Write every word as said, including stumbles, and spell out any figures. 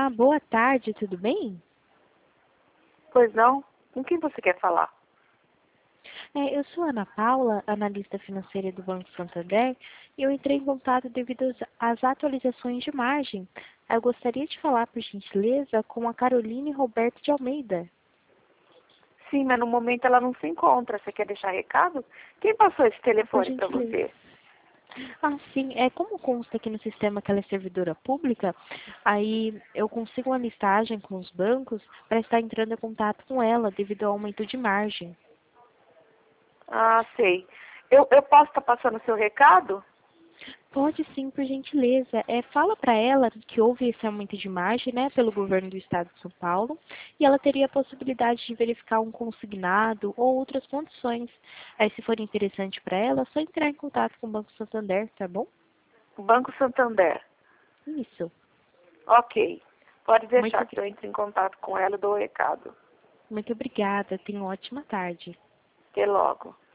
Olá, boa tarde, tudo bem? Pois não? Com quem você quer falar? É, eu sou Ana Paula, analista financeira do Banco Santander, e eu entrei em contato devido às às atualizações de margem. Eu gostaria de falar, por gentileza, com a Caroline Roberto de Almeida. Sim, mas no momento ela não se encontra. Você quer deixar recado? Quem passou esse Por telefone para gentileza. você? Ah, sim. É, como consta aqui no sistema que ela é servidora pública, aí eu consigo uma listagem com os bancos para estar entrando em contato com ela devido ao aumento de margem. Ah, sei. Eu, eu posso estar passando o seu recado? Pode sim, por gentileza. É, fala para ela que houve esse aumento de margem, né, pelo governo do estado de São Paulo, e ela teria a possibilidade de verificar um consignado ou outras condições. Aí, se for interessante para ela, é só entrar em contato com o Banco Santander, tá bom? Banco Santander. Isso. Ok. Pode Muito, deixar obri- que eu entre em contato com ela e dou o recado. muito obrigada. Tenha uma ótima tarde. Até logo.